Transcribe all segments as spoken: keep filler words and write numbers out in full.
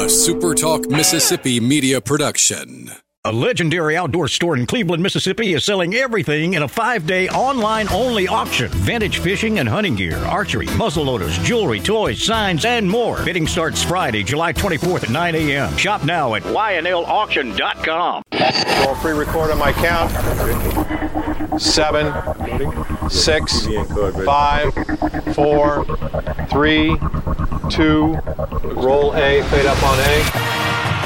A Super Talk Mississippi media production. A legendary outdoor store in Cleveland, Mississippi is selling everything in a five-day online-only auction. Vintage fishing and hunting gear, archery, muzzleloaders, jewelry, toys, signs, and more. Bidding starts Friday, July twenty-fourth at nine a.m. Shop now at Y N L auction dot com. I'll pre-record on my count. Seven, six, five, four, three, two, roll A, fade up on A.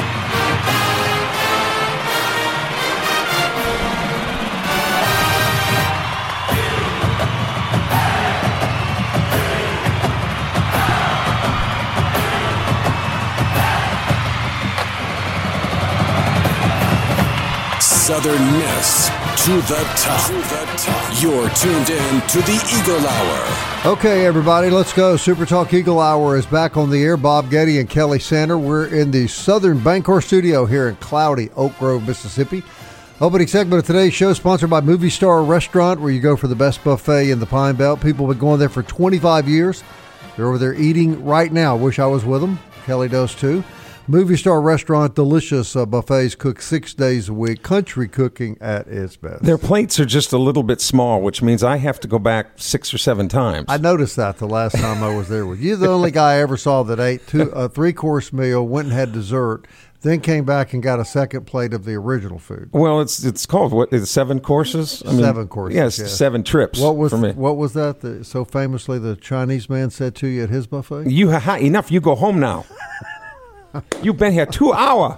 Southern Miss to the top. To the top. You're tuned in to the Eagle Hour. Okay, everybody, let's go. Super Talk Eagle Hour is back on the air. Bob Getty and Kelly Sander. We're in the Southern Bancorp studio here in cloudy Oak Grove, Mississippi. Opening segment of today's show sponsored by Movie Star Restaurant, where you go for the best buffet in the Pine Belt. People have been going there for twenty-five years. They're over there eating right now. Wish I was with them. Kelly does too. Movie Star Restaurant, delicious uh, buffets, cooked six days a week, country cooking at its best. Their plates are just a little bit small, which means I have to go back six or seven times. I noticed that the last time I was there with you. You're the only guy I ever saw that ate two, a three-course meal, went and had dessert, then came back and got a second plate of the original food. Well, it's it's called, what, is it seven courses? I mean, seven courses, yes, yes. seven trips what was, for me. What was that, the, so famously the Chinese man said to you at his buffet? You ha, Enough, you go home now. You've been here two hours.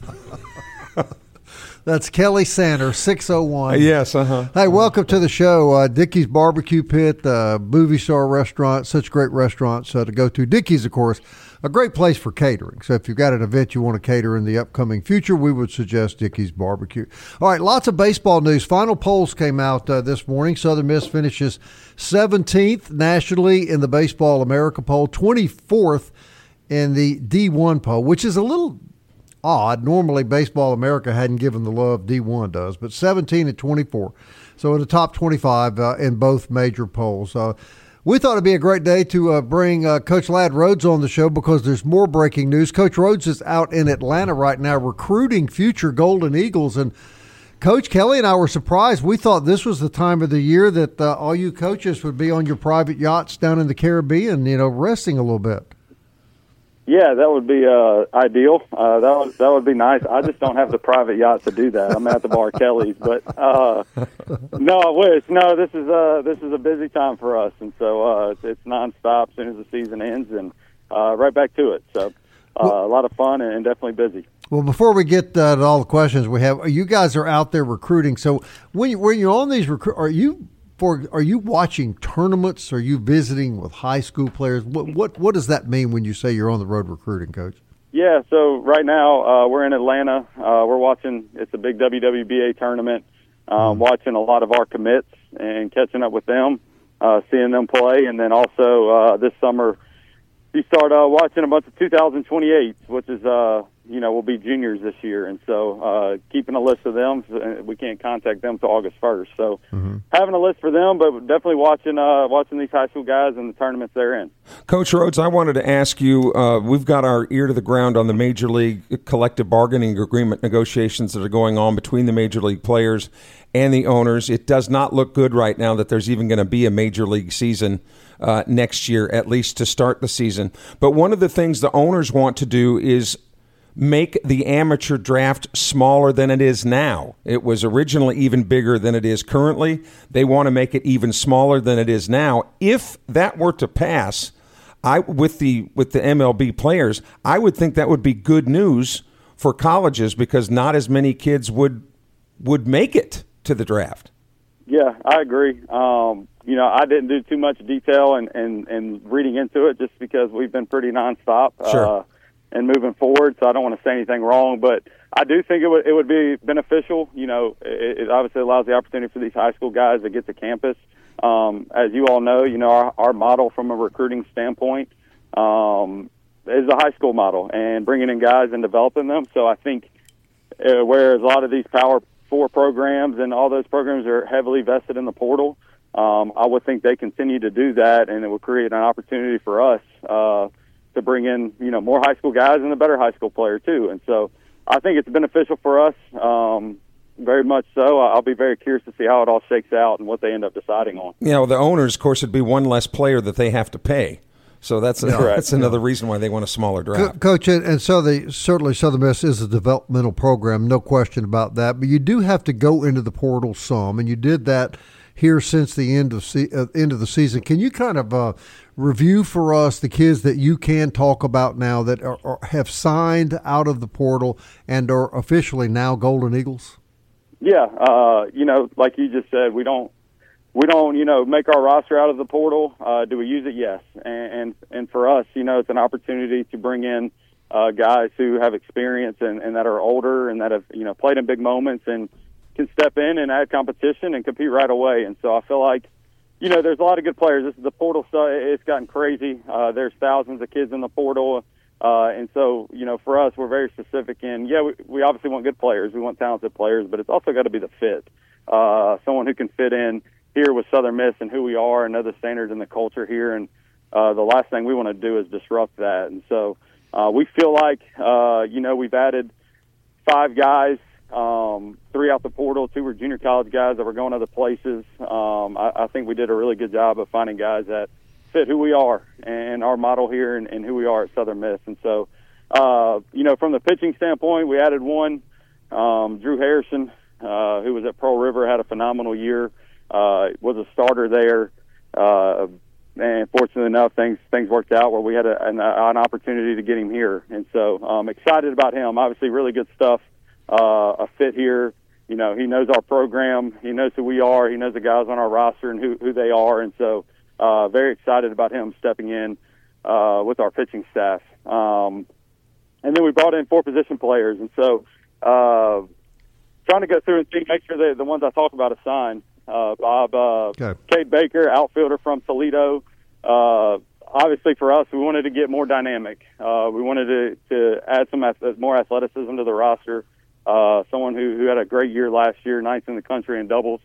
That's Kelly Sander, six oh one. Yes, uh-huh. Hey, welcome to the show. Uh, Dickey's Barbecue Pit, uh, Movie Star Restaurant, such great restaurants uh, to go to. Dickey's, of course, a great place for catering. So if you've got an event you want to cater in the upcoming future, we would suggest Dickey's Barbecue. All right, lots of baseball news. Final polls came out uh, this morning. Southern Miss finishes seventeenth nationally in the Baseball America poll, twenty-fourth in the D one poll, which is a little odd. Normally, Baseball America hadn't given the love D one does, but seventeen and twenty-four. So in the top twenty-five uh, in both major polls. Uh, we thought it'd be a great day to uh, bring uh, Coach Ladd Rhodes on the show because there's more breaking news. Coach Rhodes is out in Atlanta right now recruiting future Golden Eagles. And Coach, Kelly and I were surprised. We thought this was the time of the year that uh, all you coaches would be on your private yachts down in the Caribbean, you know, resting a little bit. Yeah, that would be uh, ideal. Uh, that would that would be nice. I just don't have the private yacht to do that. I'm at the Bar Kelly's, but uh, no, I wish. No, this is uh, this is a busy time for us, and so uh, it's, it's nonstop as soon as the season ends, and uh, right back to it. So uh, well, a lot of fun and definitely busy. Well, before we get uh, to all the questions we have, you guys are out there recruiting. So when you, when you're on these recruit, are you? For, are you watching tournaments? Are you visiting with high school players? What what what does that mean when you say you're on the road recruiting, Coach? Yeah, so right now uh, we're in Atlanta. Uh, we're watching. It's a big W W B A tournament. Um, mm-hmm. Watching a lot of our commits and catching up with them, uh, seeing them play, and then also uh, this summer you start uh, watching a bunch of two thousand twenty-eights, which is uh, you know will be juniors this year, and so uh, keeping a list of them. We can't contact them till August first, so mm-hmm. having a list for them, but definitely watching uh, watching these high school guys and the tournaments they're in. Coach Rhodes, I wanted to ask you. Uh, we've got our ear to the ground on the Major League collective bargaining agreement negotiations that are going on between the Major League players and the owners. It does not look good right now that there's even going to be a Major League season uh, next year, at least to start the season. But one of the things the owners want to do is make the amateur draft smaller than it is now. It was originally even bigger than it is currently. They want to make it even smaller than it is now. If that were to pass, I with the with the M L B players, I would think that would be good news for colleges because not as many kids would would make it to the draft. Yeah, I agree. Um, you know, I didn't do too much detail and, and, and reading into it just because we've been pretty nonstop. Sure. Uh, and moving forward, so I don't want to say anything wrong, but I do think it would it would be beneficial. You know, it, it obviously allows the opportunity for these high school guys to get to campus. Um, as you all know, you know our, our model from a recruiting standpoint um, is a high school model and bringing in guys and developing them. So I think uh, whereas a lot of these Power Four programs and all those programs are heavily vested in the portal, um, I would think they continue to do that, and it would create an opportunity for us. Uh, to bring in, you know, more high school guys and a better high school player too. And so I think it's beneficial for us, um, very much so. I'll be very curious to see how it all shakes out and what they end up deciding on. Yeah, well, the owners, of course, would be one less player that they have to pay. So that's a, that's another reason why they want a smaller draft. Co- Coach, and so they, certainly Southern Miss is a developmental program, no question about that. But you do have to go into the portal some, and you did that here since the end of se- uh, end of the season. Can you kind of uh, review for us the kids that you can talk about now that are, are, have signed out of the portal and are officially now Golden Eagles? Yeah, uh, you know, like you just said, we don't. We don't, you know, make our roster out of the portal. Uh, do we use it? Yes. And, and and for us, you know, it's an opportunity to bring in uh, guys who have experience and, and that are older and that have, you know, played in big moments and can step in and add competition and compete right away. And so I feel like, you know, there's a lot of good players. This is the portal stuff. It's gotten crazy. Uh, there's thousands of kids in the portal. Uh, and so, you know, for us, we're very specific in, yeah, we, we obviously want good players. We want talented players, but it's also got to be the fit. Uh, someone who can fit in here with Southern Miss and who we are and other standards in the culture here. And uh, the last thing we want to do is disrupt that. And so uh, we feel like, uh, you know, we've added five guys, um, three out the portal, two were junior college guys that were going other places. Um, I, I think we did a really good job of finding guys that fit who we are and our model here and, and who we are at Southern Miss. And so, uh, you know, from the pitching standpoint, we added one, um, Drew Harrison, uh, who was at Pearl River, had a phenomenal year. Uh, was a starter there, uh, and fortunately enough, things things worked out where we had a, an, an opportunity to get him here, and so I'm um, excited about him. Obviously, really good stuff. Uh, a fit here. You know, he knows our program. He knows who we are. He knows the guys on our roster and who who they are, and so uh, very excited about him stepping in uh, with our pitching staff. Um, and then we brought in four position players, and so uh, trying to go through and see, make sure that the ones I talk about are signed. Uh, Bob, uh, okay. Cade Baker, outfielder from Toledo. Uh, obviously, for us, we wanted to get more dynamic. Uh, we wanted to, to add some more athleticism to the roster. Uh, someone who, who had a great year last year, ninth in the country in doubles.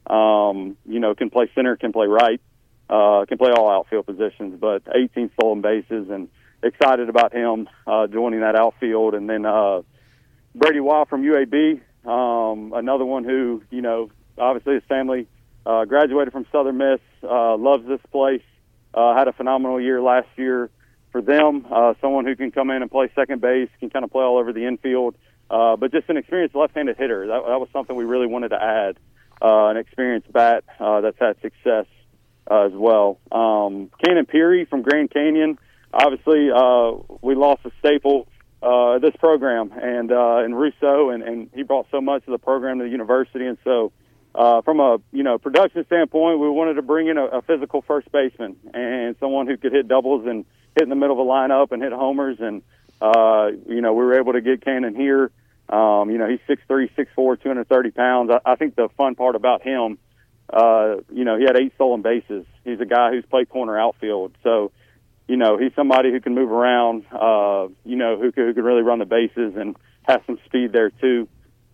Um, you know, can play center, can play right, uh, can play all outfield positions, but eighteen stolen bases, and excited about him uh, joining that outfield. And then uh, Brady Wild from U A B, um, another one who, you know, obviously his family uh, graduated from Southern Miss, uh, loves this place, uh, had a phenomenal year last year for them. Uh, someone who can come in and play second base, can kind of play all over the infield, uh, but just an experienced left-handed hitter. That, that was something we really wanted to add, uh, an experienced bat uh, that's had success uh, as well. Um, Cannon Peary from Grand Canyon, obviously uh, we lost a staple uh, this program, and uh, in Russo, and, and he brought so much to the program, to the university, and so Uh, from a you know production standpoint, we wanted to bring in a, a physical first baseman and someone who could hit doubles and hit in the middle of a lineup and hit homers. And uh, you know we were able to get Cannon here. Um, you know he's six three, six four, two hundred thirty pounds. I, I think the fun part about him, uh, you know, he had eight stolen bases. He's a guy who's played corner outfield, so you know he's somebody who can move around. Uh, you know who can, who can really run the bases and have some speed there too.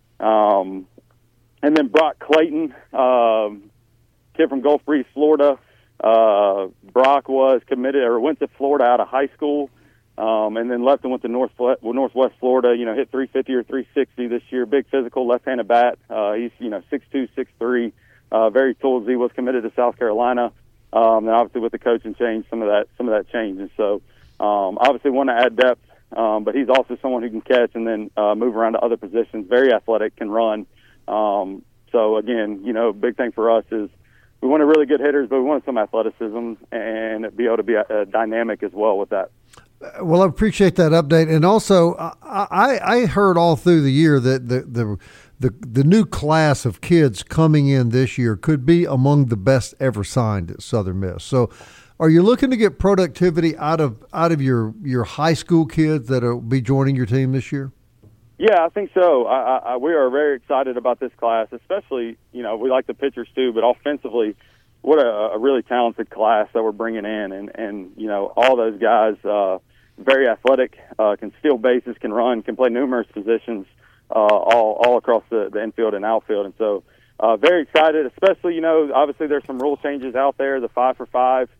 Um, And then Brock Clayton, um, kid from Gulf Breeze, Florida. Uh, Brock was committed or went to Florida out of high school, um, and then left and went to North well, Northwest Florida. You know, hit three fifty or three sixty this year. Big physical, left-handed bat. Uh, he's you know six two, six three, uh, very toolsy. Was committed to South Carolina, um, and obviously with the coaching change, some of that some of that changed. And so, um, obviously want to add depth, um, but he's also someone who can catch and then uh, move around to other positions. Very athletic, can run. Um, so again, you know, big thing for us is we wanted really good hitters, but we wanted some athleticism and be able to be uh, dynamic as well with that. Well, I appreciate that update. And also, I, I heard all through the year that the, the the the new class of kids coming in this year could be among the best ever signed at Southern Miss. So are you looking to get productivity out of out of your, your high school kids that will be joining your team this year? Yeah, I think so. I, I, we are very excited about this class, especially, you know, we like the pitchers too, but offensively, what a, a really talented class that we're bringing in. And, and you know, all those guys, uh, very athletic, uh, can steal bases, can run, can play numerous positions, uh, all, all across the, the infield and outfield. And so, uh, very excited, especially, you know, obviously there's some rule changes out there, the five for five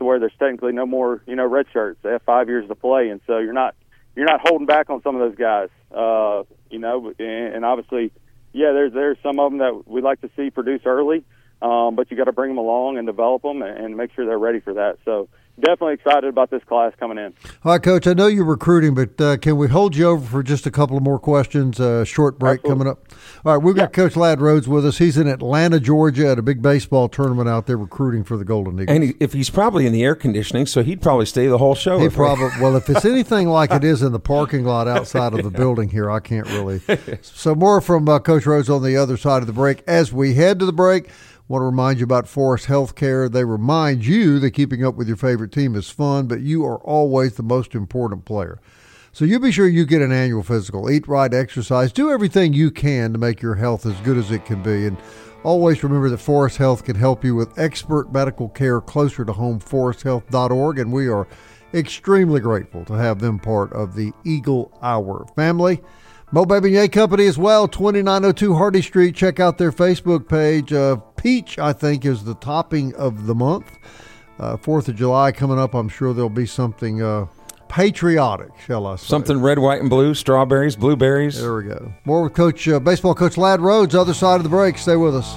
to where there's technically no more, you know, red shirts. They have five years to play, and so you're not you're not holding back on some of those guys. Uh, you know, and, and obviously, yeah, there's there's some of them that we like to see produce early, um, but you got to bring them along and develop them and, and make sure they're ready for that. So definitely excited about this class coming in. All right, Coach, I know you're recruiting, but uh, can we hold you over for just a couple of more questions? Uh, short break Absolutely. Coming up. All right, we've got yeah. Coach Ladd Rhodes with us. He's in Atlanta, Georgia at a big baseball tournament out there recruiting for the Golden Eagles. And he, if he's probably in the air conditioning, so he'd probably stay the whole show. He probably Well, if it's anything like it is in the parking lot outside of the building here, I can't really. So more from uh, Coach Rhodes on the other side of the break. As we head to the break, I want to remind you about Forest Healthcare. They remind you that keeping up with your favorite team is fun, but you are always the most important player. So you be sure you get an annual physical. Eat right, exercise, do everything you can to make your health as good as it can be. And always remember that Forest Health can help you with expert medical care closer to home, forest health dot org. And we are extremely grateful to have them part of the Eagle Hour family. Mo Baby Company as well, twenty-nine oh two Hardy Street. Check out their Facebook page. Uh, peach, I think, is the topping of the month. Uh, fourth of July coming up. I'm sure there'll be something uh, patriotic, shall I say. Something red, white, and blue, strawberries, blueberries. There we go. More with Coach uh, Baseball Coach Ladd Rhodes, other side of the break. Stay with us.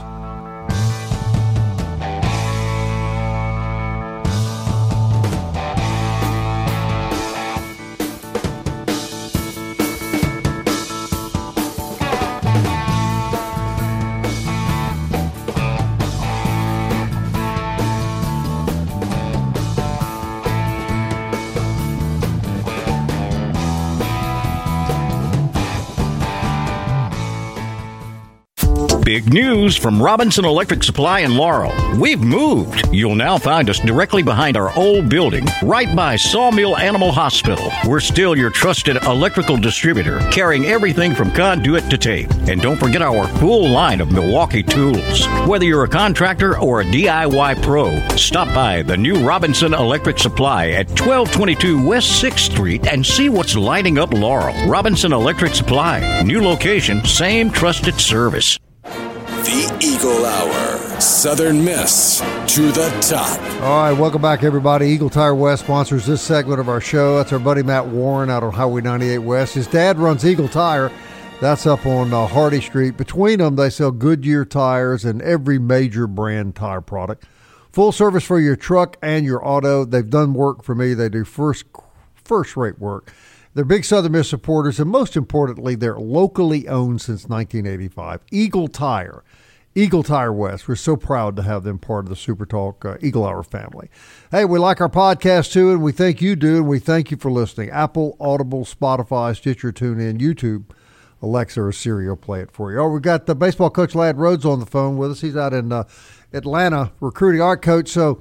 Big news from Robinson Electric Supply in Laurel. We've moved. You'll now find us directly behind our old building, right by Sawmill Animal Hospital. We're still your trusted electrical distributor, carrying everything from conduit to tape. And don't forget our full line of Milwaukee tools. Whether you're a contractor or a D I Y pro, stop by the new Robinson Electric Supply at twelve twenty-two West sixth Street and see what's lighting up Laurel. Robinson Electric Supply. New location, same trusted service. The Eagle Hour. Southern Miss to the top. All right, welcome back, everybody. Eagle Tire West sponsors this segment of our show. That's our buddy Matt Warren out on Highway ninety-eight West. His dad runs Eagle Tire. That's up on uh, Hardy Street. Between them, they sell Goodyear tires and every major brand tire product. Full service for your truck and your auto. They've done work for me. They do first, first-rate work. They're big Southern Miss supporters, and most importantly, they're locally owned since nineteen eighty-five. Eagle Tire. Eagle Tire West. We're so proud to have them part of the Super Talk uh, Eagle Hour family. Hey, we like our podcast too, and we think you do, and we thank you for listening. Apple, Audible, Spotify, Stitcher, TuneIn, YouTube, Alexa, or Siri will play it for you. Oh, we've got the baseball coach Ladd Rhodes on the phone with us. He's out in uh, Atlanta recruiting our coach. So,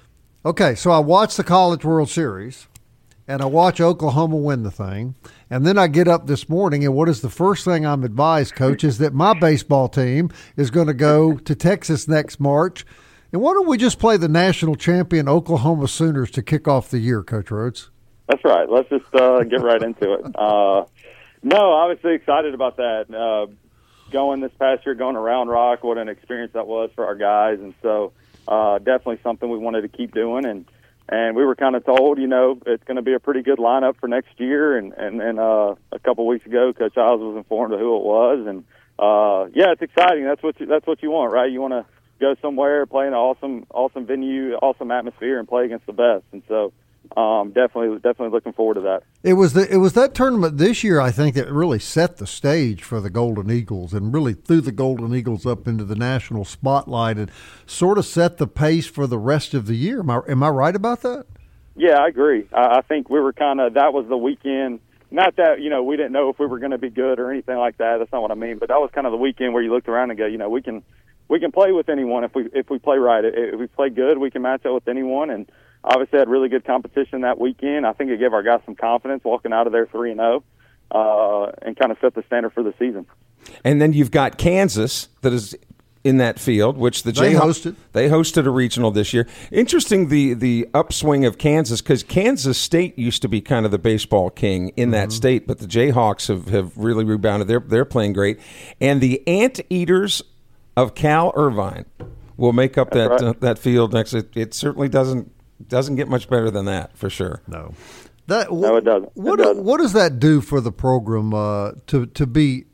okay, so I watched the College World Series, and I watch Oklahoma win the thing. And then I get up this morning, and what is the first thing I'm advised, Coach, is that my baseball team is going to go to Texas next March. And why don't we just play the national champion Oklahoma Sooners to kick off the year, Coach Rhodes? That's right. Let's just uh, get right into it. Uh, no, obviously excited about that. Uh, going this past year, going to Round Rock, what an experience that was for our guys. And so uh, definitely something we wanted to keep doing. And And we were kind of told, you know, it's going to be a pretty good lineup for next year. And and then uh, a couple weeks ago, Coach Isles was informed of who it was. And uh, yeah, it's exciting. That's what you, that's what you want, right? You want to go somewhere, play in an awesome awesome venue, awesome atmosphere, and play against the best. And so um, definitely definitely looking forward to that. It was the it was that tournament this year, I think, that really set the stage for the Golden Eagles and really threw the Golden Eagles up into the national spotlight and sort of set the pace for the rest of the year. Am I, am I right about that? Yeah, I agree. I, I think we were kind of – that was the weekend. Not that, you know, we didn't know if we were going to be good or anything like that. That's not what I mean. But that was kind of the weekend where you looked around and go, you know, we can we can play with anyone if we if we play right. If we play good, we can match up with anyone. And obviously had really good competition that weekend. I think it gave our guys some confidence walking out of there three and oh uh, and kind of set the standard for the season. And then you've got Kansas that is in that field, which the they Jayhawks hosted. They hosted a regional this year. Interesting, the the upswing of Kansas, because Kansas State used to be kind of the baseball king in that mm-hmm. state, but the Jayhawks have, have really rebounded. They're they're playing great. And the Anteaters of Cal Irvine will make up That's that right. uh, that field next. It, it certainly doesn't Doesn't get much better than that, for sure. No. That, no, it doesn't. It what, doesn't. What does that do for the program uh, to, to be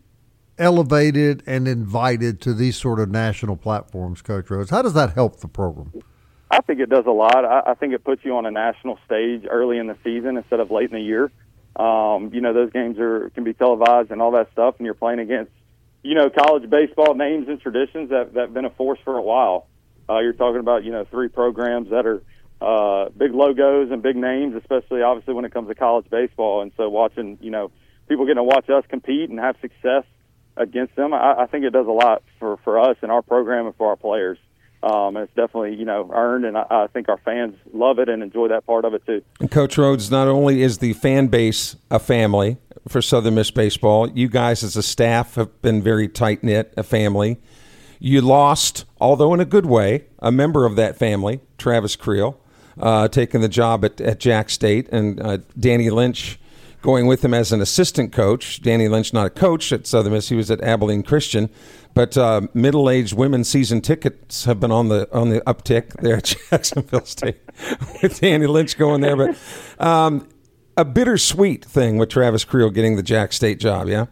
elevated and invited to these sort of national platforms, Coach Rhodes? How does that help the program? I think it does a lot. I, I think it puts you on a national stage early in the season instead of late in the year. Um, you know, those games are can be televised and all that stuff, and you're playing against, you know, college baseball names and traditions that, that have been a force for a while. Uh, you're talking about, you know, three programs that are uh, big logos and big names, especially obviously when it comes to college baseball. And so watching, you know, people getting to watch us compete and have success against them, I, I think it does a lot for, for us and our program and for our players. Um, and it's definitely, you know, earned, and I, I think our fans love it and enjoy that part of it too. And Coach Rhodes, not only is the fan base a family for Southern Miss baseball, you guys as a staff have been very tight-knit, a family. You lost, although in a good way, a member of that family, Travis Creel, uh, taking the job at, at Jack State, and uh, Danny Lynch going with him as an assistant coach. Danny Lynch, not a coach at Southern Miss, he was at Abilene Christian. But uh, middle-aged women's season tickets have been on the on the uptick there at Jacksonville State with Danny Lynch going there. But um, a bittersweet thing with Travis Creel getting the Jack State job, yeah?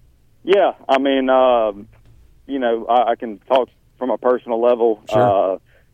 Yeah, I mean, uh, you know, I, I can talk from a personal level. Sure. Uh,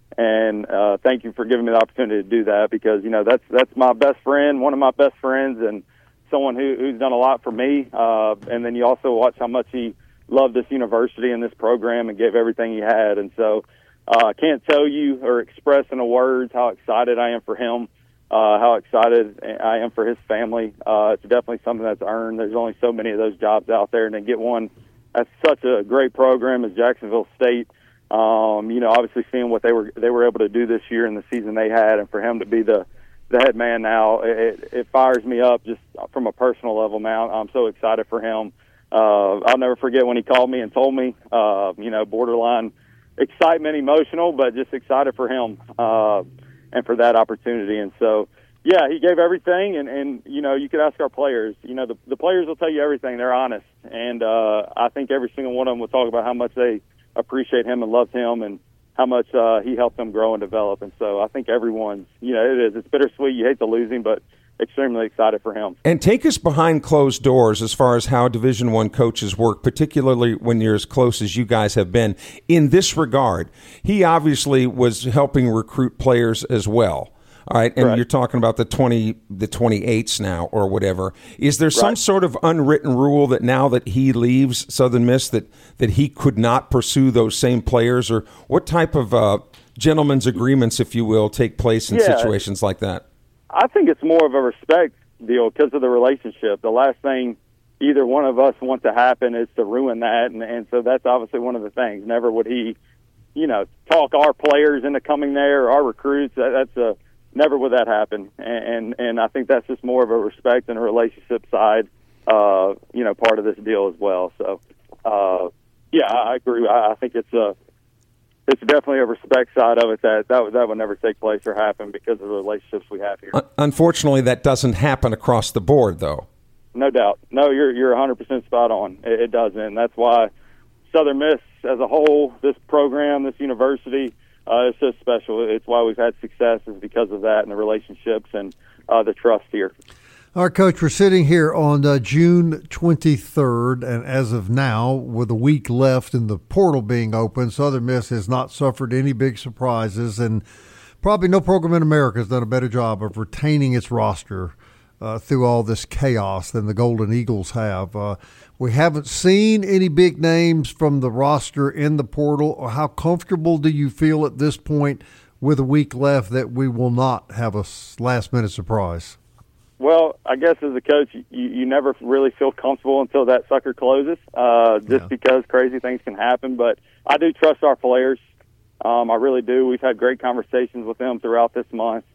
and uh, thank you for giving me the opportunity to do that because, you know, that's that's my best friend, one of my best friends, and someone who, who's done a lot for me. Uh, and then you also watch how much he loved this university and this program and gave everything he had. And so uh, I can't tell you or express in the words how excited I am for him, uh, how excited I am for his family. Uh, it's definitely something that's earned. There's only so many of those jobs out there, and to get one at such a great program as Jacksonville State, um, you know, obviously seeing what they were they were able to do this year and the season they had, and for him to be the the head man now, it, it fires me up just from a personal level, man. I'm so excited for him. Uh, I'll never forget when he called me and told me, uh, you know, borderline excitement, emotional, but just excited for him uh, and for that opportunity. And so, yeah, he gave everything. And, and you know, you could ask our players. You know, the, the players will tell you everything. They're honest. And uh, I think every single one of them will talk about how much they appreciate him and love him and how much uh, he helped them grow and develop. And so I think everyone's, you know, it is. It's bittersweet. You hate to lose him, but extremely excited for him. And take us behind closed doors as far as how Division One coaches work, particularly when you're as close as you guys have been in this regard. He obviously was helping recruit players as well. All right, and Correct. You're talking about the twenty, the twenty-eights now or whatever. Is there some Right. sort of unwritten rule that now that he leaves Southern Miss that, that he could not pursue those same players, or what type of uh, gentlemen's agreements, if you will, take place in Yeah. situations like that? I think it's more of a respect deal because of the relationship. The last thing either one of us want to happen is to ruin that, and, and so that's obviously one of the things. Never would he, you know, talk our players into coming there, or our recruits. That, that's a never would that happen, and, and and I think that's just more of a respect and a relationship side, uh, you know, part of this deal as well. So, uh, yeah, I agree. I, I think it's a it's definitely a respect side of it that that would, that would never take place or happen because of the relationships we have here. Unfortunately, that doesn't happen across the board, though. No doubt. No, you're you're one hundred percent spot on. It, it doesn't. And that's why Southern Miss as a whole, this program, this university, uh, it's so special. It's why we've had success is because of that and the relationships and uh, the trust here. All right, Coach, we're sitting here on uh, June twenty-third, and as of now, with a week left and the portal being open, Southern Miss has not suffered any big surprises, and probably no program in America has done a better job of retaining its roster uh, through all this chaos than the Golden Eagles have. Uh, we haven't seen any big names from the roster in the portal. Or how comfortable do you feel at this point with a week left that we will not have a last-minute surprise? Well, I guess as a coach, you, you never really feel comfortable until that sucker closes, uh, just Yeah. because crazy things can happen. But I do trust our players. Um, I really do. We've had great conversations with them throughout this month.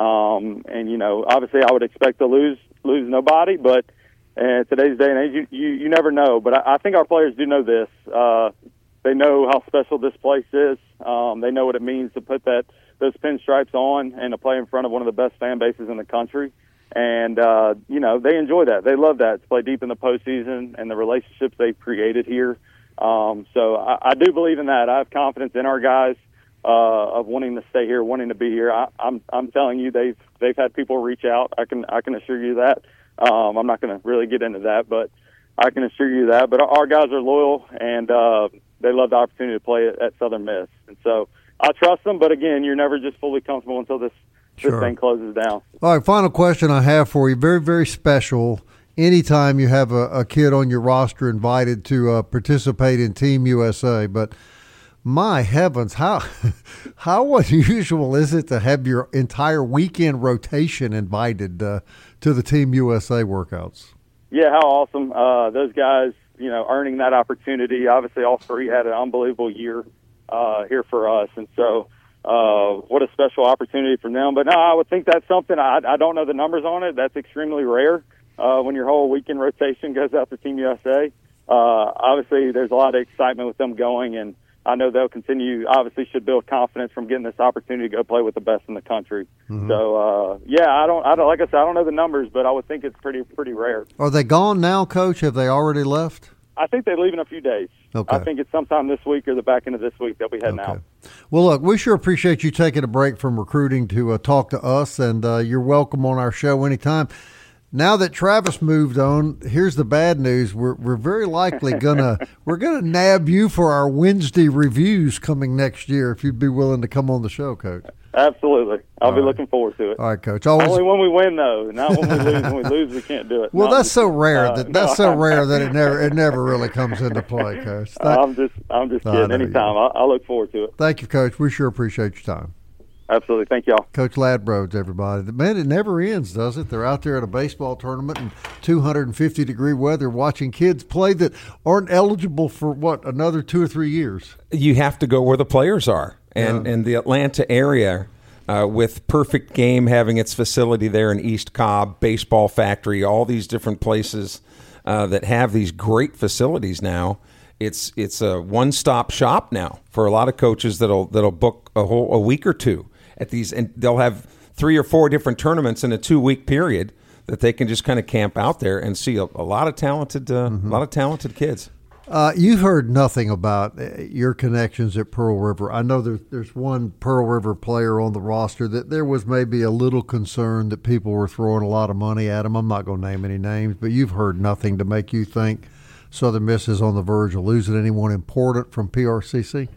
Um, and, you know, obviously I would expect to lose lose nobody, but in today's day and age, you, you, you never know. But I, I think our players do know this. Uh, they know how special this place is. Um, they know what it means to put that those pinstripes on and to play in front of one of the best fan bases in the country. And, uh, you know, they enjoy that. They love that, to play deep in the postseason and the relationships they've created here. Um, so I, I do believe in that. I have confidence in our guys. uh, of wanting to stay here, wanting to be here. I, I'm I'm telling you, they've they've had people reach out. I can I can assure you that. Um, I'm not going to really get into that, but I can assure you that. But our guys are loyal, and uh, they love the opportunity to play at, at Southern Miss. And so I trust them. But again, you're never just fully comfortable until this Sure. this thing closes down. All right, final question I have for you. Very, very special. Anytime you have a, a kid on your roster invited to uh, participate in Team U S A, but my heavens, how how unusual is it to have your entire weekend rotation invited uh, to the Team U S A workouts? Yeah, how awesome. Uh, those guys, you know, earning that opportunity. Obviously, all three had an unbelievable year uh, here for us. And so uh, what a special opportunity for them. But, no, I would think that's something. I, I don't know the numbers on it. That's extremely rare uh, when your whole weekend rotation goes out to Team U S A. Uh, obviously, there's a lot of excitement with them going, and I know they'll continue, obviously should build confidence from getting this opportunity to go play with the best in the country. Mm-hmm. So, uh, yeah, I don't, I don't, like I said, I don't know the numbers, but I would think it's pretty, pretty rare. Are they gone now, Coach? Have they already left? I think they leave in a few days. Okay. I think it's sometime this week or the back end of this week they'll be heading okay. out. Well, look, we sure appreciate you taking a break from recruiting to uh, talk to us, and uh, you're welcome on our show anytime. Now that Travis moved on, here's the bad news. We're we're very likely gonna we're gonna nab you for our Wednesday reviews coming next year if you'd be willing to come on the show, Coach. Absolutely. I'll All be right. looking forward to it. All right, Coach. Always... Only when we win, though. Not when we lose. When we lose, we can't do it. Well, no, that's so rare. uh, That that's no, so rare that it never it never really comes into play, Coach. Thank... I'm just I'm just kidding. Anytime. I, I look forward to it. Thank you, Coach. We sure appreciate your time. Absolutely. Thank y'all. Coach Ladbrokes, everybody. Man, it never ends, does it? They're out there at a baseball tournament in two hundred fifty degree weather watching kids play that aren't eligible for, what, another two or three years? You have to go where the players are. And, Yeah. and the Atlanta area, uh, with Perfect Game having its facility there in East Cobb, Baseball Factory, all these different places uh, that have these great facilities now, it's it's a one-stop shop now for a lot of coaches that'll that'll book a whole a week or two at these, and they'll have three or four different tournaments in a two-week period that they can just kind of camp out there and see a, a lot of talented, uh, mm-hmm. a lot of talented kids. Uh, you've heard nothing about your connections at Pearl River. I know there's there's one Pearl River player on the roster that there was maybe a little concern that people were throwing a lot of money at him. I'm not going to name any names, but you've heard nothing to make you think Southern Miss is on the verge of losing anyone important from P R C C?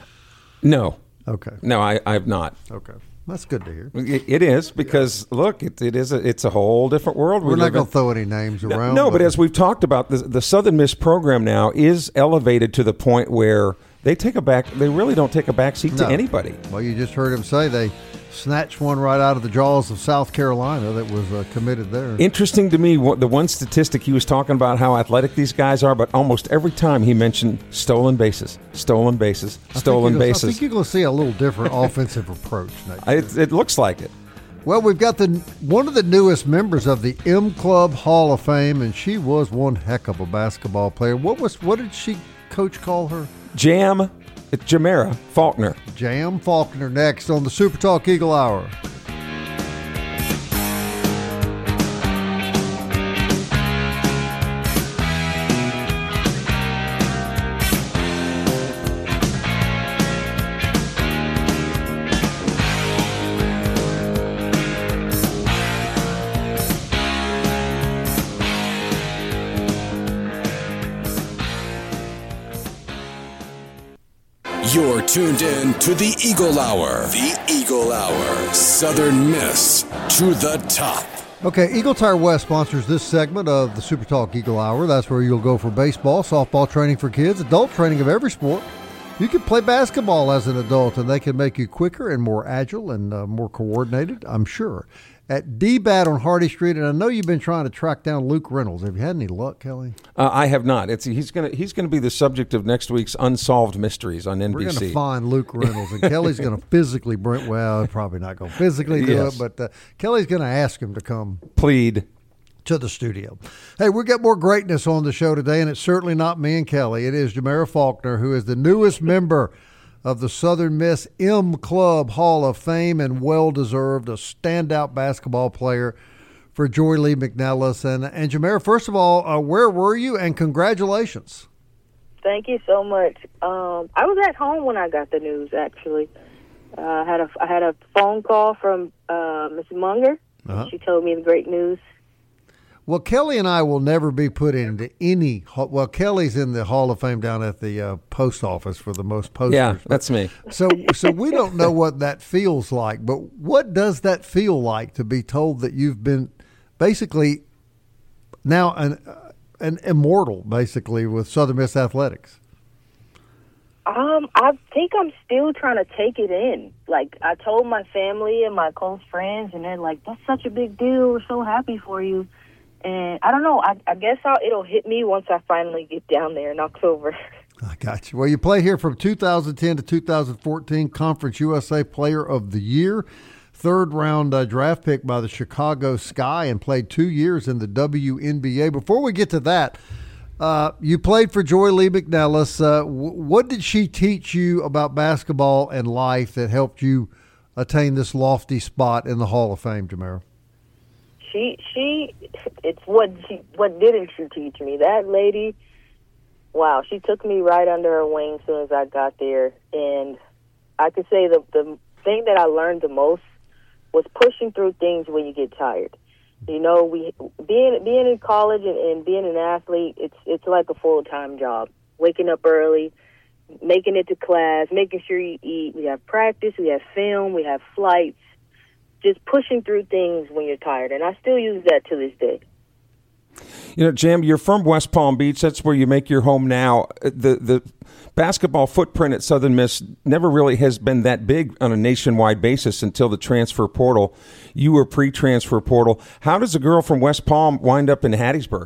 No. Okay. No, I, I have not. Okay. That's good to hear. It, it is because, yeah. look, it, it is a, it's a whole different world. We're we not going to throw any names around. No, no but, but as we've talked about, the, the Southern Miss program now is elevated to the point where they take a back. They really don't take a back seat no. to anybody. Well, you just heard him say they snatched one right out of the jaws of South Carolina that was uh, committed there. Interesting to me, the one statistic he was talking about how athletic these guys are, but almost every time he mentioned stolen bases, stolen bases, stolen I bases. I think you're going to see a little different offensive approach next year. It, it looks like it. Well, we've got the one of the newest members of the M Club Hall of Fame, and she was one heck of a basketball player. What was what did she, Coach, call her? Jam. It's Jamera Faulkner. Jam Faulkner next on the Super Talk Eagle Hour. You're tuned in to the Eagle Hour. The Eagle Hour. Southern Miss to the top. Okay, Eagle Tire West sponsors this segment of the Super Talk Eagle Hour. That's where you'll go for baseball, softball training for kids, adult training of every sport. You can play basketball as an adult, and they can make you quicker and more agile and uh, more coordinated, I'm sure. At D-Bat on Hardy Street, and I know you've been trying to track down Luke Reynolds. Have you had any luck, Kelly? Uh, I have not. It's he's gonna he's gonna be the subject of next week's Unsolved Mysteries on N B C. We're going to find Luke Reynolds, and Kelly's going to physically bring. Well, probably not going to physically do yes. it, but uh, Kelly's going to ask him to come plead to the studio. Hey, we got more greatness on the show today, and it's certainly not me and Kelly. It is Jamera Faulkner, who is the newest member of the Southern Miss M Club Hall of Fame, and well-deserved, a standout basketball player for Joy Lee McNellis. And, and Jamera, first of all, uh, where were you, and congratulations. Thank you so much. Um, I was at home when I got the news, actually. Uh, I had a I had a phone call from uh, Miss Munger. Uh-huh. She told me the great news. Well, Kelly and I will never be put into any. Well, Kelly's in the Hall of Fame down at the uh, post office for the most posters. Yeah, that's me. So, so we don't know what that feels like. But what does that feel like to be told that you've been basically now an uh, an immortal, basically, with Southern Miss Athletics? Um, I think I'm still trying to take it in. Like, I told my family and my close friends, and they're like, "That's such a big deal. We're so happy for you." And I don't know. I, I guess I'll, it'll hit me once I finally get down there in October. I got you. Well, you play here from two thousand ten to two thousand fourteen, Conference U S A Player of the Year, third round uh, draft pick by the Chicago Sky, and played two years in the W N B A. Before we get to that, uh, you played for Joy Lee McNellis. Uh, w- what did she teach you about basketball and life that helped you attain this lofty spot in the Hall of Fame, Jamera? She, she, it's what she, what didn't she teach me? That lady, wow, she took me right under her wing as soon as I got there. And I could say the, the thing that I learned the most was pushing through things when you get tired. You know, we being being in college and, and being an athlete, it's it's like a full-time job. Waking up early, making it to class, making sure you eat. We have practice, we have film, we have flights. Just pushing through things when you're tired, and I still use that to this day. You know, Jam, you're from West Palm Beach. That's where you make your home now. The the basketball footprint at Southern Miss never really has been that big on a nationwide basis until the transfer portal. You were pre-transfer portal. How does a girl from West Palm wind up in Hattiesburg?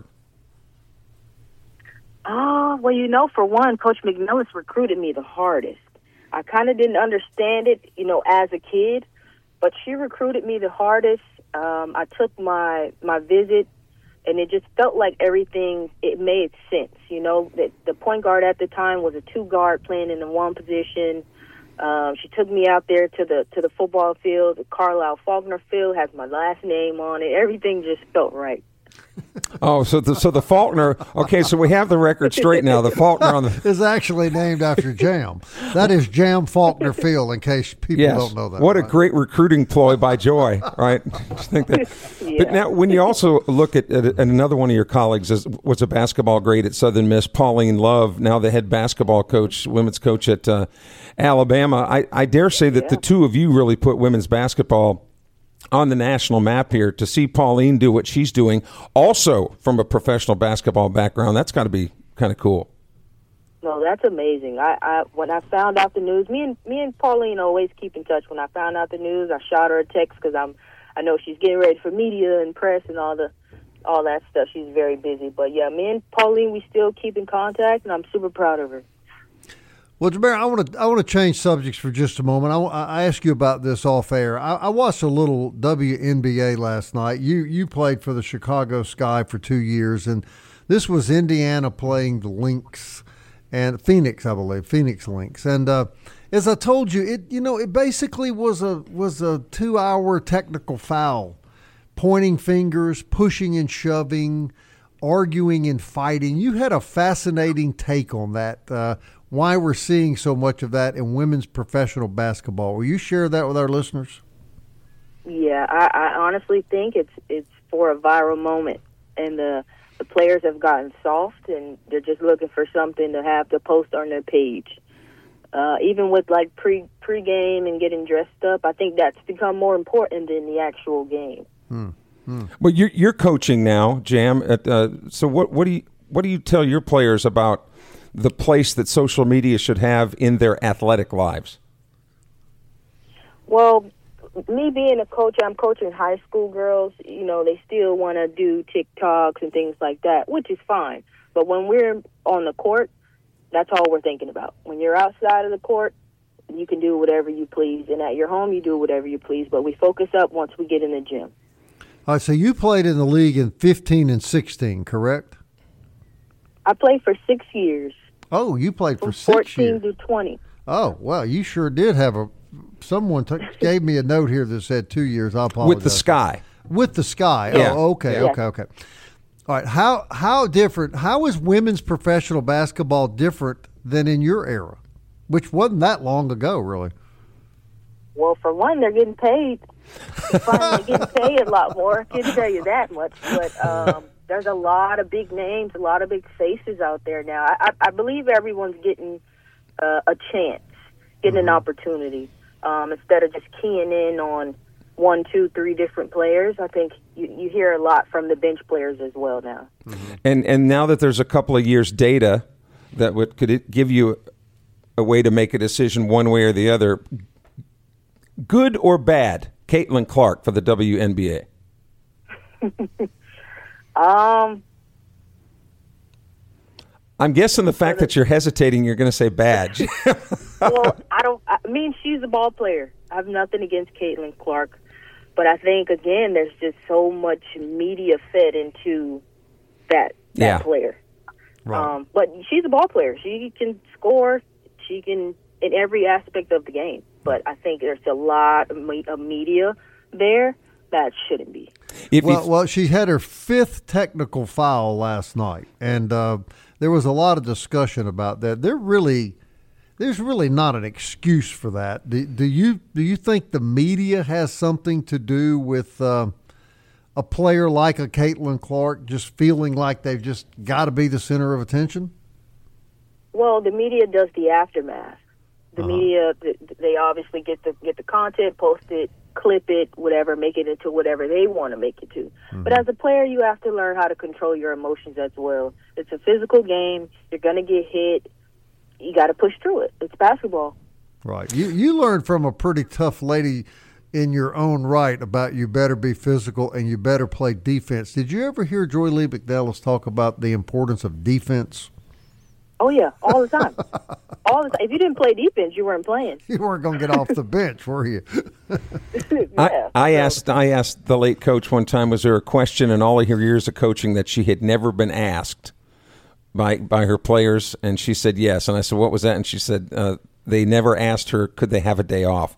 Ah, uh, well, you know, for one, Coach McNellis recruited me the hardest. I kind of didn't understand it, you know, as a kid. But she recruited me the hardest. Um, I took my my visit, and it just felt like everything, it made sense. You know, that the point guard at the time was a two guard playing in the one position. Um, she took me out there to the to the football field. The Carlisle Faulkner Field has my last name on it. Everything just felt right. Oh, so the so the Faulkner. Okay, so we have the record straight now. The Faulkner on the is actually named after Jam. That is Jam Faulkner Field. In case people yes. don't know that. What right? a great recruiting ploy by Joy, right? Just think that. Yeah. But now, when you also look at, at, at another one of your colleagues is, was a basketball great at Southern Miss, Pauline Love, now the head basketball coach, women's coach at uh, Alabama. I, I dare say that yeah. the two of you really put women's basketball on the national map here. To see Pauline do what she's doing, also from a professional basketball background, that's got to be kind of cool. No, that's amazing. I, I when I found out the news, me and me and Pauline always keep in touch. When I found out the news, I shot her a text because I'm I know she's getting ready for media and press and all the all that stuff. She's very busy, but yeah, me and Pauline, we still keep in contact, and I'm super proud of her. Well, Jamera, I want to I want to change subjects for just a moment. I, I asked you about this off air. I, I watched a little W N B A last night. You you played for the Chicago Sky for two years, and this was Indiana playing the Lynx and Phoenix, I believe, Phoenix Lynx. And uh, as I told you, it you know it basically was a was a two hour technical foul, pointing fingers, pushing and shoving, arguing and fighting. You had a fascinating take on that. Uh, why we're seeing so much of that in women's professional basketball. Will you share that with our listeners? Yeah, I, I honestly think it's it's for a viral moment, and the the players have gotten soft, and they're just looking for something to have to post on their page. Uh, even with like pre pre-game and getting dressed up, I think that's become more important than the actual game. Hmm. Hmm. Well, you're you're coaching now, Jam. At, uh, so what what do you what do you tell your players about the place that social media should have in their athletic lives? Well, me being a coach, I'm coaching high school girls. You know, they still want to do TikToks and things like that, which is fine. But when we're on the court, that's all we're thinking about. When you're outside of the court, you can do whatever you please. And at your home, you do whatever you please. But we focus up once we get in the gym. All right, so you played in the league in fifteen and sixteen, correct? I played for six years. Oh, you played for From six fourteen years. to twenty. Oh, well, you sure did have a – someone t- gave me a note here that said two years. I apologize. With the Sky. With the Sky. Yeah. Oh, okay, Yeah. okay, okay. All right, how how different – how is women's professional basketball different than in your era, which wasn't that long ago, really? Well, for one, they're getting paid. They're finally getting paid a lot more. I can't tell you that much. But um, there's a lot of big names, a lot of big faces out there now. I, I, I believe everyone's getting uh, a chance, getting mm-hmm. an opportunity, um, instead of just keying in on one, two, three different players. I think you, you hear a lot from the bench players as well now. Mm-hmm. And and now that there's a couple of years data that would could it give you a way to make a decision one way or the other, good or bad, Caitlin Clark for the W N B A? um, I'm guessing the fact that you're hesitating, you're going to say bad. Well, I don't. I mean, she's a ball player. I have nothing against Caitlin Clark, but I think again, there's just so much media fed into that that yeah. player. Right. Um, but she's a ball player. She can score. She can in every aspect of the game. But I think there's a lot of, me- of media there that shouldn't be. If well, well, she had her fifth technical foul last night, and uh, there was a lot of discussion about that. There really, there's really not an excuse for that. Do, do you do you think the media has something to do with uh, a player like a Caitlin Clark just feeling like they've just got to be the center of attention? Well, the media does the aftermath. The uh-huh. media, they obviously get the get the content, post it, clip it, whatever, make it into whatever they want to make it to. Mm-hmm. But as a player, you have to learn how to control your emotions as well. It's a physical game. You're going to get hit. You got to push through it. It's basketball. Right. You you learned from a pretty tough lady in your own right about you better be physical and you better play defense. Did you ever hear Joy Lee McNelis talk about the importance of defense? Oh, yeah, all the time. all the time. If you didn't play defense, you weren't playing. You weren't going to get off the bench, were you? yeah, I, I so. asked I asked the late coach one time, was there a question in all of her years of coaching that she had never been asked by by her players? And she said yes. And I said, what was that? And she said, uh, they never asked her, could they have a day off?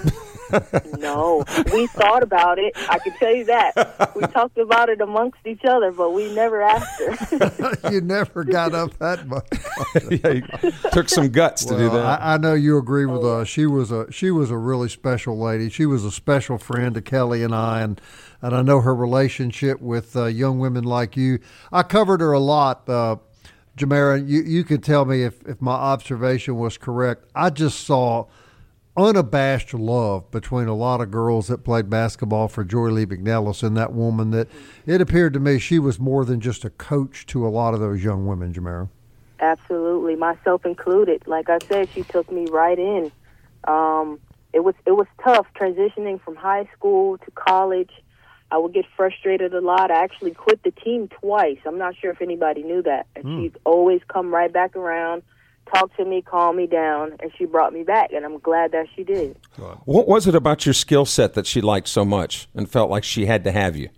No, we thought about it. I can tell you that. We talked about it amongst each other, but we never asked her. You never got up that much. Yeah, it took some guts well, to do that. I, I know you agree with us. She was a she was a really special lady. She was a special friend to Kelly and I, and and I know her relationship with uh, young women like you. I covered her a lot. Uh, Jamera, you, you could tell me if, if my observation was correct. I just saw unabashed love between a lot of girls that played basketball for Joy Lee McNelis and that woman, that it appeared to me she was more than just a coach to a lot of those young women, Jamera. Absolutely, myself included. Like I said, she took me right in. Um, it was it was tough transitioning from high school to college. I would get frustrated a lot. I actually quit the team twice. I'm not sure if anybody knew that. And mm. she'd always come right back around, talk to me, calm me down, and she brought me back, and I'm glad that she did. What was it about your skill set that she liked so much and felt like she had to have you?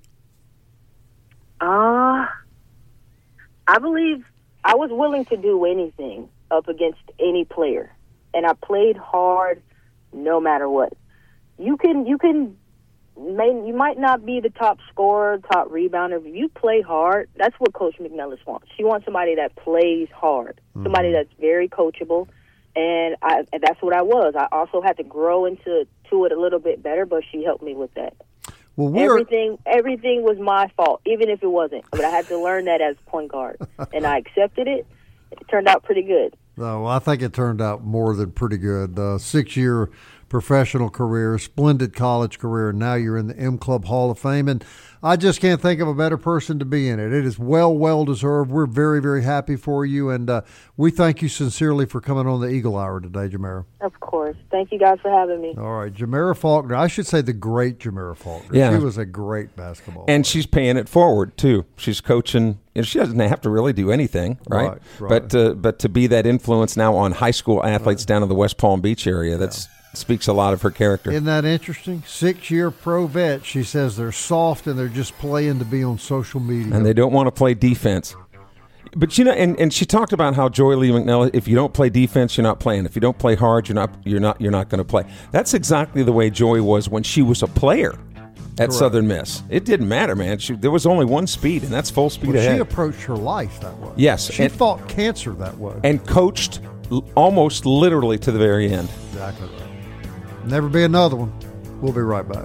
Uh, I believe I was willing to do anything up against any player, and I played hard no matter what. You can, you can, may, you might not be the top scorer, top rebounder, but you play hard. That's what Coach McNelis wants. She wants somebody that plays hard, mm-hmm. somebody that's very coachable, and, I, and that's what I was. I also had to grow into to it a little bit better, but she helped me with that. Well, we're... everything, everything was my fault, even if it wasn't. But I had to learn that as point guard, and I accepted it. It turned out pretty good. No, I think it turned out more than pretty good. Uh, six-year professional career, splendid college career, and now you're in the M Club Hall of Fame. And I just can't think of a better person to be in it. It is well, well deserved. We're very, very happy for you, and uh, we thank you sincerely for coming on the Eagle Hour today, Jamera. Of course. Thank you guys for having me. All right, Jamera Faulkner. I should say the great Jamera Faulkner. Yeah. She was a great basketball And player. she's paying it forward, too. She's coaching. And she doesn't have to really do anything, right? Right, right. But, uh, but to be that influence now on high school athletes right. down in the West Palm Beach area, that's... Yeah. Speaks a lot of her character. Isn't that interesting? Six-year pro vet. She says they're soft and they're just playing to be on social media. And they don't want to play defense. But, you know, and, and she talked about how Joy Lee McNelis, if you don't play defense, you're not playing. If you don't play hard, you're not you're not, you're not going to play. That's exactly the way Joy was when she was a player at Correct. Southern Miss. It didn't matter, man. She, there was only one speed, and that's full speed well, ahead. She approached her life that way. Yes. She and, fought cancer that way. And coached l- almost literally to the very end. Exactly right. Never be another one. We'll be right back.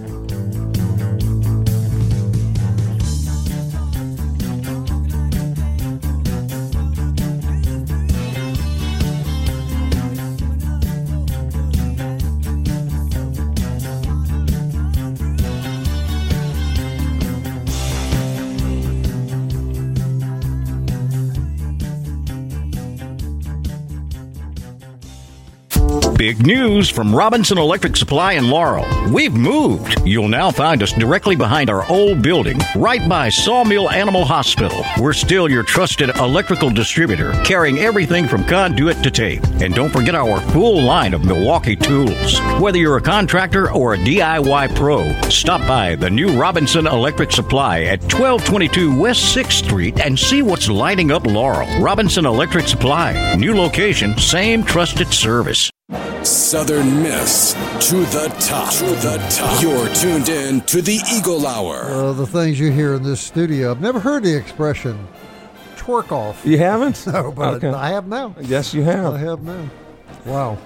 Big news from Robinson Electric Supply in Laurel. We've moved. You'll now find us directly behind our old building, right by Sawmill Animal Hospital. We're still your trusted electrical distributor, carrying everything from conduit to tape. And don't forget our full line of Milwaukee tools. Whether you're a contractor or a D I Y pro, stop by the new Robinson Electric Supply at twelve twenty-two West sixth Street and see what's lighting up Laurel. Robinson Electric Supply. New location, same trusted service. Southern Miss to the top. To the top. You're tuned in to the Eagle Hour. Uh, the things you hear in this studio, I've never heard the expression twerk off. You haven't? No, but okay. I have now. Yes, you have. I have now. Wow.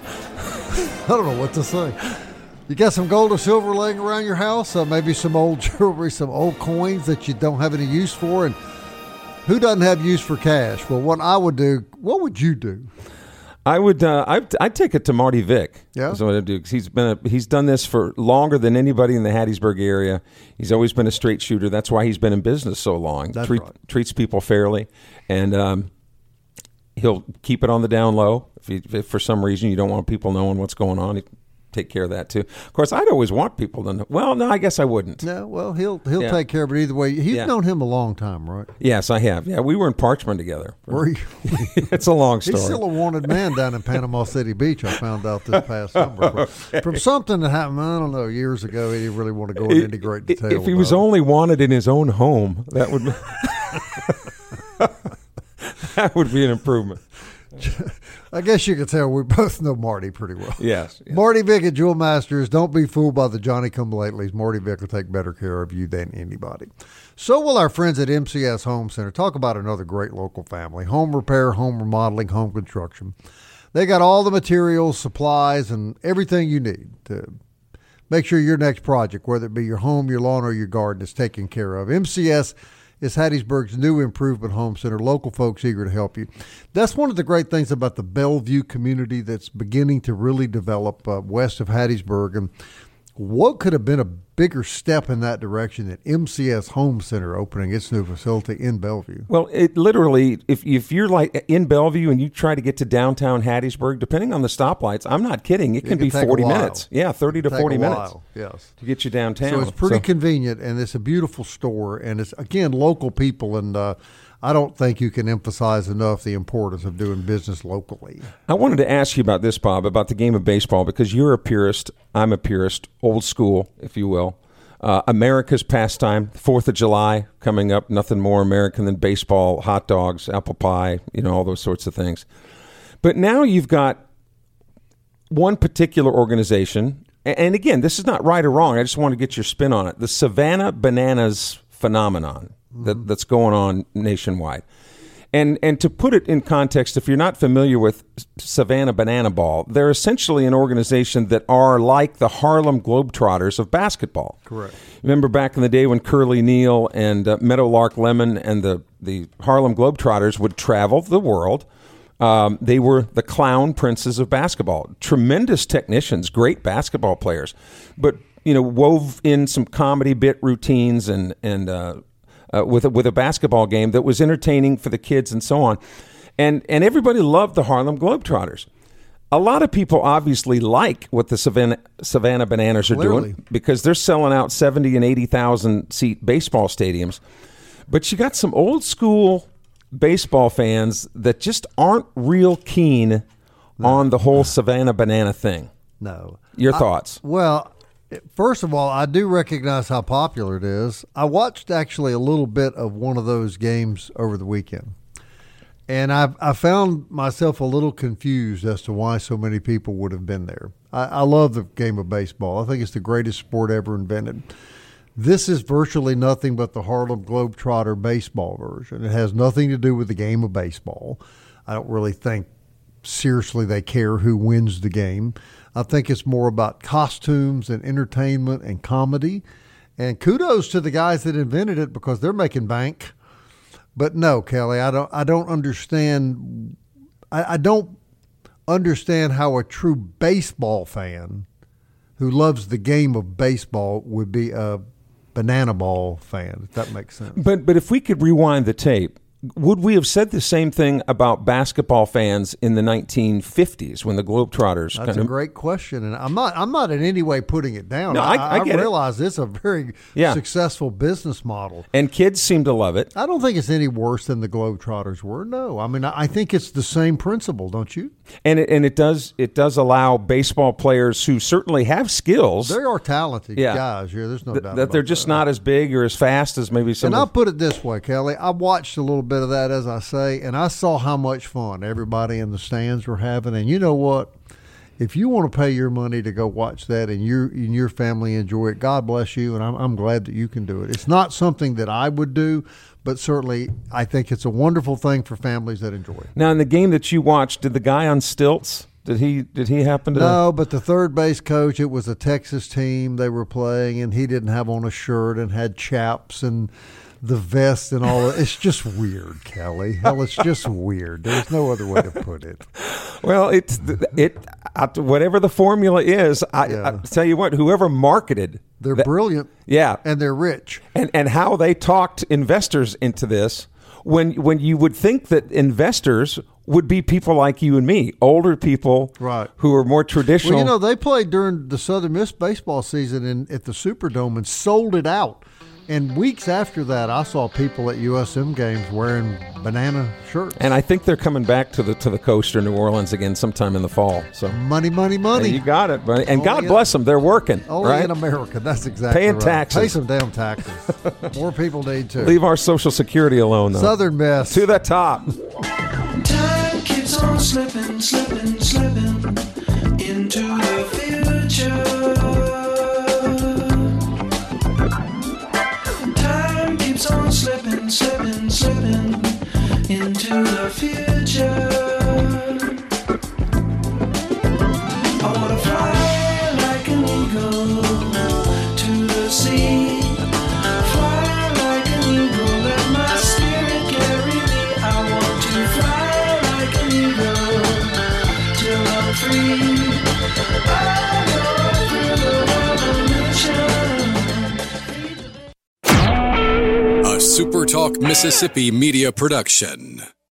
I don't know what to say. You got some gold or silver laying around your house, uh, maybe some old jewelry, some old coins that you don't have any use for, and who doesn't have use for cash? Well, what I would do, what would you do? I would. Uh, I'd, I'd take it to Marty Vick. Yeah, that's what I'd do. 'Cause he's been. A, he's done this for longer than anybody in the Hattiesburg area. He's always been a straight shooter. That's why he's been in business so long. That's Treat, right. Treats people fairly, and um, he'll keep it on the down low. If, he, if for some reason you don't want people knowing what's going on, he take care of that too. Of course, I'd always want people to know. Well, no, I guess I wouldn't. No, well, he'll he'll Yeah. take care of it either way. You've Yeah. known him a long time, right? Yes, I have. Yeah, we were in Parchman together. Were you? It's a long story. He's still a wanted man down in Panama City Beach, I found out this past summer. From, Okay. from something that happened, I don't know, years ago. He didn't really want to go into any great detail. If he was about it. only wanted in his own home, that would that would be an improvement. I guess you could tell we both know Marty pretty well. Yes. yes. Marty Vick at Jewel Masters. Don't be fooled by the Johnny-come-latelys. Marty Vick will take better care of you than anybody. So will our friends at M C S Home Center. Talk about another great local family. Home repair, home remodeling, home construction. They got all the materials, supplies, and everything you need to make sure your next project, whether it be your home, your lawn, or your garden, is taken care of. M C S is Hattiesburg's new improvement home center. Local folks eager to help you. That's one of the great things about the Bellevue community that's beginning to really develop uh, west of Hattiesburg. And what could have been a bigger step in that direction than M C S Home Center opening its new facility in Bellevue? Well, it literally, if if you're like in Bellevue and you try to get to downtown Hattiesburg, depending on the stoplights, I'm not kidding, it can, can be take a forty while. minutes. Yeah, thirty to Take forty a minutes. while, yes. To get you downtown. So it's pretty convenient, and it's a beautiful store, and it's, again, local people, and uh, I don't think you can emphasize enough the importance of doing business locally. I wanted to ask you about this, Bob, about the game of baseball, because you're a purist, I'm a purist, old school, if you will. Uh, America's pastime, fourth of July coming up, nothing more American than baseball, hot dogs, apple pie, you know, all those sorts of things. But now you've got one particular organization, and again, this is not right or wrong, I just want to get your spin on it, the Savannah Bananas phenomenon that, that's going on nationwide. And and to put it in context, if you're not familiar with Savannah Banana Ball, they're essentially an organization that are like the Harlem Globetrotters of basketball. Correct. Remember back in the day when Curly Neal and uh, Meadowlark Lemon and the, the Harlem Globetrotters would travel the world? Um, they were the clown princes of basketball. Tremendous technicians, great basketball players, but you know, wove in some comedy bit routines and and uh, uh, with a, with a basketball game that was entertaining for the kids and so on, and and everybody loved the Harlem Globetrotters. A lot of people obviously like what the Savannah Savannah Bananas are Clearly. doing because they're selling out seventy and eighty thousand seat baseball stadiums, but you got some old school baseball fans that just aren't real keen no. on the whole Savannah Banana thing. No. Your I, thoughts? Well, first of all, I do recognize how popular it is. I watched actually a little bit of one of those games over the weekend, and I I found myself a little confused as to why so many people would have been there. I, I love the game of baseball. I think it's the greatest sport ever invented. This is virtually nothing but the Harlem Globetrotter baseball version. It has nothing to do with the game of baseball. I don't really think seriously they care who wins the game. I think it's more about costumes and entertainment and comedy. And kudos to the guys that invented it because they're making bank. But no, Kelly, I don't. I don't understand. I, I don't understand how a true baseball fan who loves the game of baseball would be a banana ball fan. If that makes sense. But but if we could rewind the tape, would we have said the same thing about basketball fans in the nineteen fifties when the Globetrotters? That's kind a of, great question, and I'm not. I'm not in any way putting it down. No, I, I, I get realize it. It's a very yeah. successful business model, and kids seem to love it. I don't think it's any worse than the Globetrotters were. No, I mean I think it's the same principle, don't you? And it, and it does it does allow baseball players who certainly have skills. They are talented yeah. guys. Yeah, there's no th- doubt that about they're just that. not as big or as fast as maybe some. And of I'll put it this way, Kelly. I watched a little bit of that, as I say, and I saw how much fun everybody in the stands were having. And you know what? If you want to pay your money to go watch that and your and your family enjoy it, God bless you, and I'm, I'm glad that you can do it. It's not something that I would do, but certainly I think it's a wonderful thing for families that enjoy it. Now, in the game that you watched, did the guy on stilts, did he did he happen to? No, but the third base coach, it was a Texas team they were playing, and he didn't have on a shirt and had chaps and the vest and all. It's just weird, Kelly. Hell, it's just weird. There's no other way to put it. Well, it's it whatever the formula is. I, Yeah. I tell you what, whoever marketed, They're that- brilliant. yeah, And they're rich. and and how they talked investors into this, when when you would think that investors would be people like you and me, older people, Right. who are more traditional. Well, you know, they played during the Southern Miss baseball season in, at the Superdome and sold it out. And weeks after that, I saw people at U S M games wearing banana shirts. and I think they're coming back to the to the coast or New Orleans again sometime in the fall. So money, money, money. you got it, buddy. And Only God in- bless them. They're working, Only right? in America. That's exactly Paying right. taxes. Pay some damn taxes. More people need to. Leave our Social Security alone, though. Southern Miss. To the top. Time keeps on slipping, slipping, slipping into the future. Time keeps on slipping, slipping, slipping into the future. I wanna fly like an eagle to the sea. Fly like an eagle, let my spirit carry me. I want to fly like an eagle till I'm free. I go through the revolution. A SuperTalk Mississippi media production.